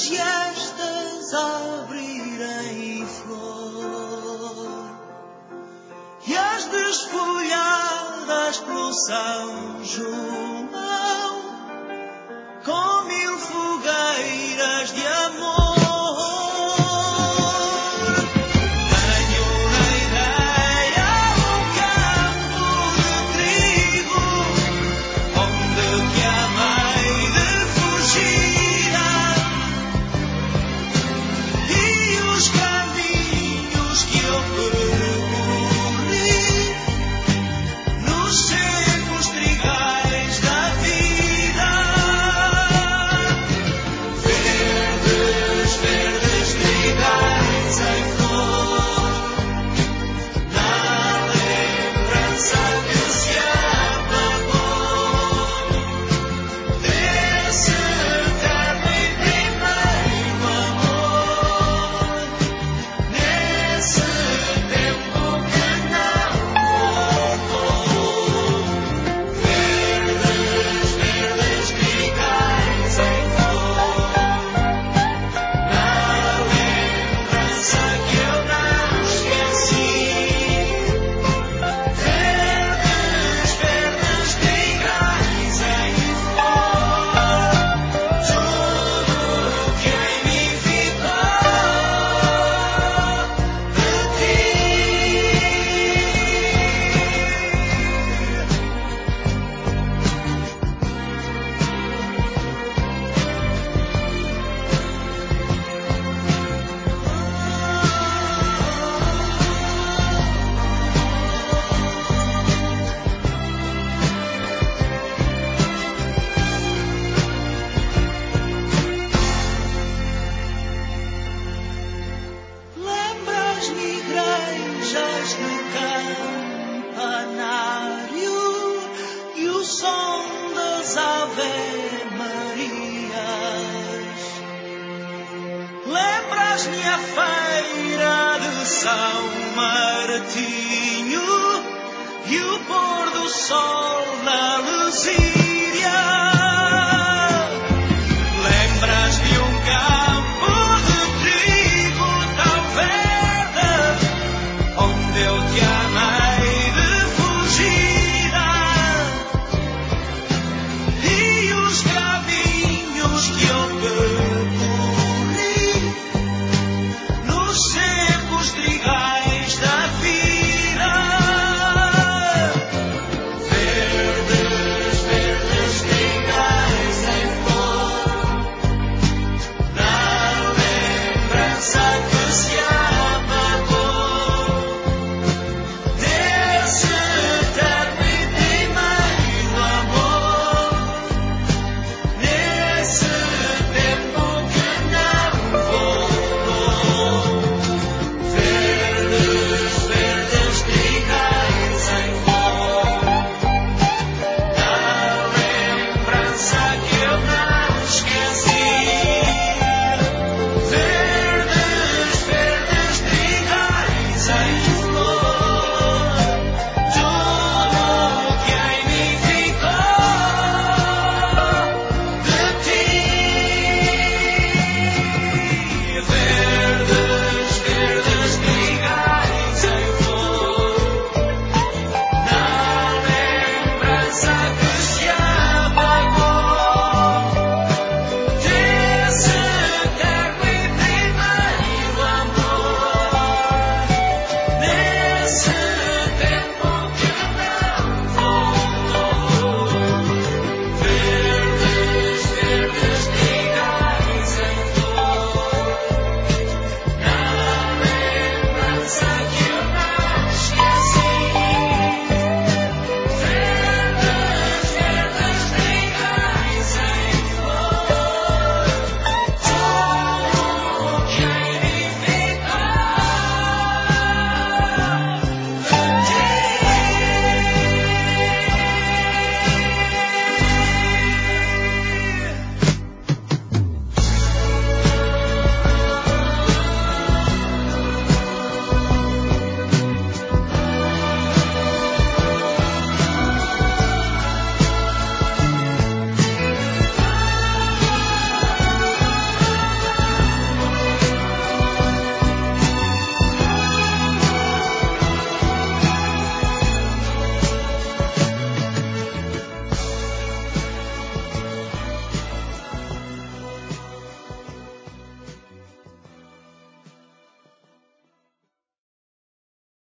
se estas abrirem flor e as desfolhadas pelo São João com 1000 fogueiras de amor. Lembras-me a feira de São Martinho e o pôr do sol na Lesíria? Lembras-me um campo de trigo tão verde onde eu te amei de fugida e os caminhos que eu trigais da vida, verdes, verdes trigais em flor, na lembrança que se apagou desse eterno e primeiro amor, nesse tempo que não voltou. Tempo